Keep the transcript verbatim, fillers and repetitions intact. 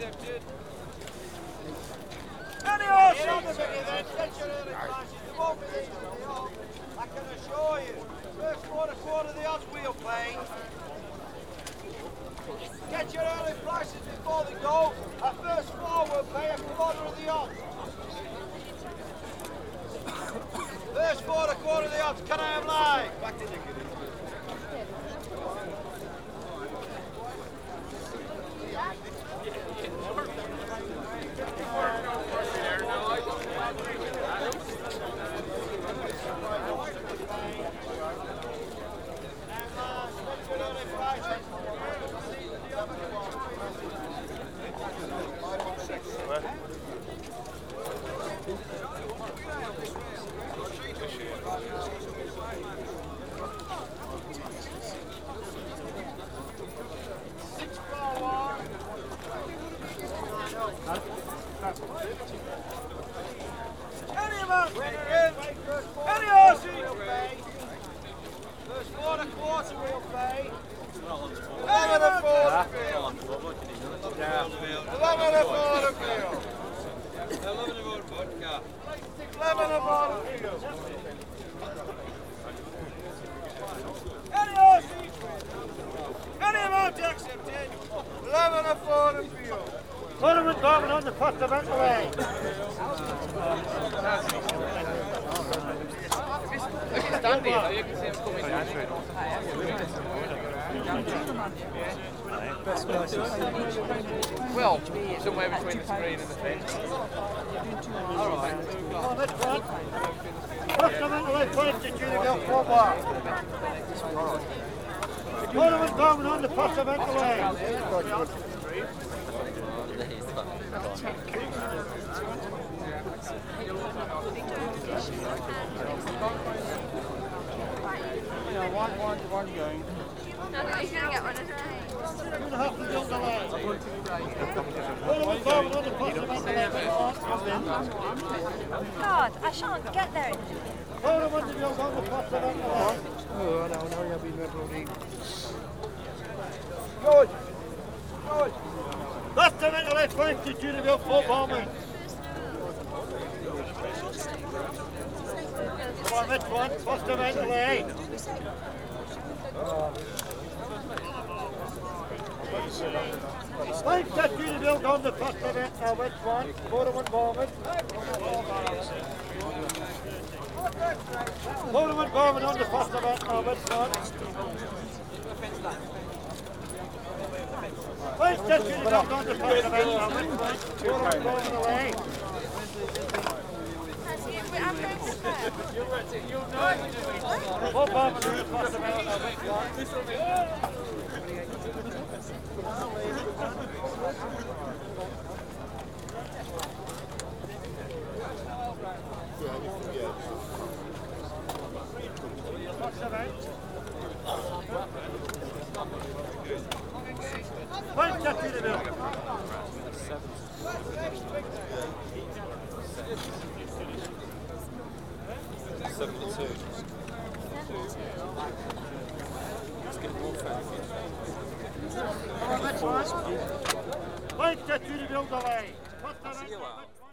accepted. Any horse on the big event, get your early prices. There won't be these in the odds, I can assure you. First quarter, quarter of the odds wheel play. Get your early prices before they go. At first floor will pay a quarter of the odds. First quarter, quarter of the odds. Can I have live? Back in the Any amount, any horse will pay. First quarter, quarter will pay. Eleven and four to field. Eleven and four to field. Eleven of our vodka. Eleven and four to field. Any horse, any amount accepted. Eleven and four to field. Tournament going on the fundamental way. Stand here, though, you can see him coming down. Well, somewhere between the screen and the fence. Alright. On this one. Fundamental way, point to Judyville football. Tournament going on the fundamental way. Yeah, one, one, one going. No, no, he's going to get one, isn't he? Two and a half to build the line. Tournament going on the fundamental way. God, I shan't get there. Tournament to build on the fundamental way. Oh, no, no, you'll be liberally. Good. Good. Fundamental way, point to Judyville footballman. Come on, this one, fundamental way. Point to Judyville on the fundamental way, which one? Tournament moment. Tournament moment on the fundamental way, which one? Point to Judyville on the fundamental way, which one? Tournament moment away. Football on the fundamental way, which one? Point to Judyville. Seventy-two. Let's get more fat. Point to Judyville delay.